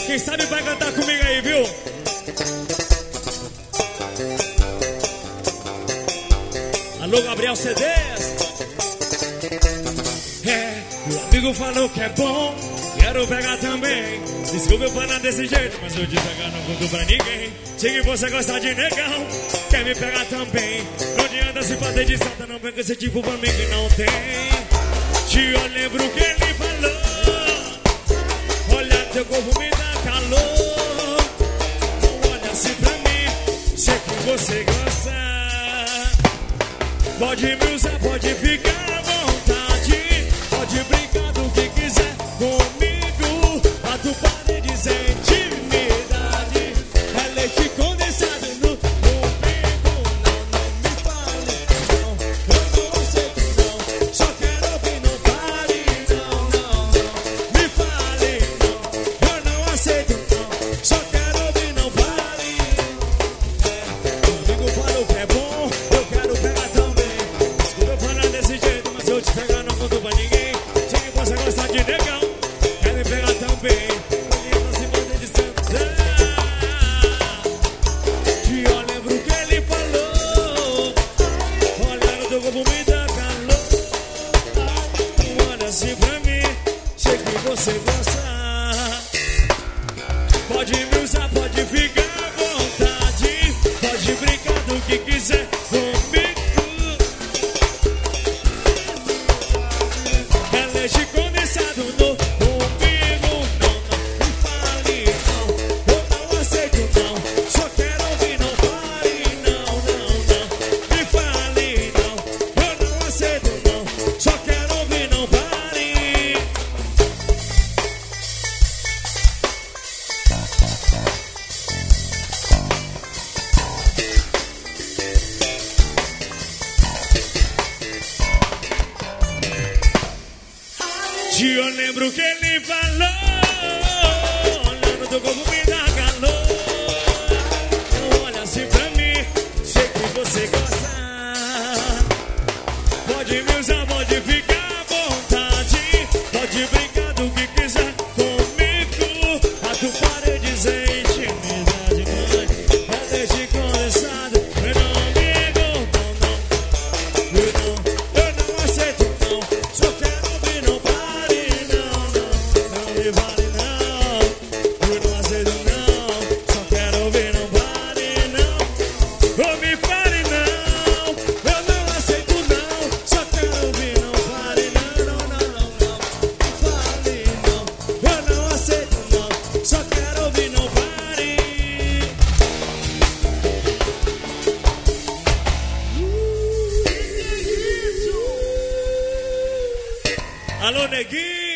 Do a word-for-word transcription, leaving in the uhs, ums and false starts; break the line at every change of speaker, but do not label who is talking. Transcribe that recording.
Quem sabe vai cantar comigo aí, viu? Alô, Gabriel C Ds. É, o amigo falou que é bom, quero pegar também. Desculpa eu falar desse jeito, mas eu de pegar não conto pra ninguém. Sei que você gosta de negão, quer me pegar também. Não adianta se fazer de santa, não vem com esse tipo pra mim que não tem. Te eu lembro o que ele falou. Olha, teu corpo me dá calor. Não olha assim pra mim, sei que você gosta. Pode me usar, pode ficar à vontade. Pode brincar do que quiser comigo. A tu paredes é intimidade. É leite condensado no umbigo. Não, não me fale, não. Eu não aceito, não. Só quero ouvir, não fale, não, não, não. Me fale, não. Eu não aceito, não. Só quero ouvir, não fale. É, o amigo falou que é bom, eu quero pegar também. Desculpa eu falar desse jeito, mas eu te pegar não conto pra ninguém. Sei que você gosta de negão, quer me pegar também. Bonita se pode de santa. E eu lembro o que ele falou. Olha no teu corpo me dá calor. Olha assim pra mim, sei que você gosta. Pode me usar, pode ficar à vontade. Pode brincar do que quiser comigo. É leite condensado no umbigo. Não, não me fale, não. Eu não aceito, não. Só quero ouvir, não fale, não, não, não. Me fale, não. Eu não aceito, não. Só quero ouvir, não fale. Se eu lembro que ele falou. Olhando teu corpo me dá calor. Não olha assim pra mim, sei que você gosta. Pode me usar, pode ficar à vontade. Pode brincar do que quiser comigo. A tu paredes é intimidade, mãe. É leite condensado, meu amigo. Não, não, eu não, eu não aceito, não. Só quero ouvir, não pare, não, não. Não me vale, não. Eu não aceito, não. Só quero ouvir, não pare, não. Ou me fale, não. Eu não aceito, não. Só quero ouvir, não pare, não, não, não, não, não. Me fale, não. Eu não aceito, não. Só quero ouvir, não pare. Alô, neguinho.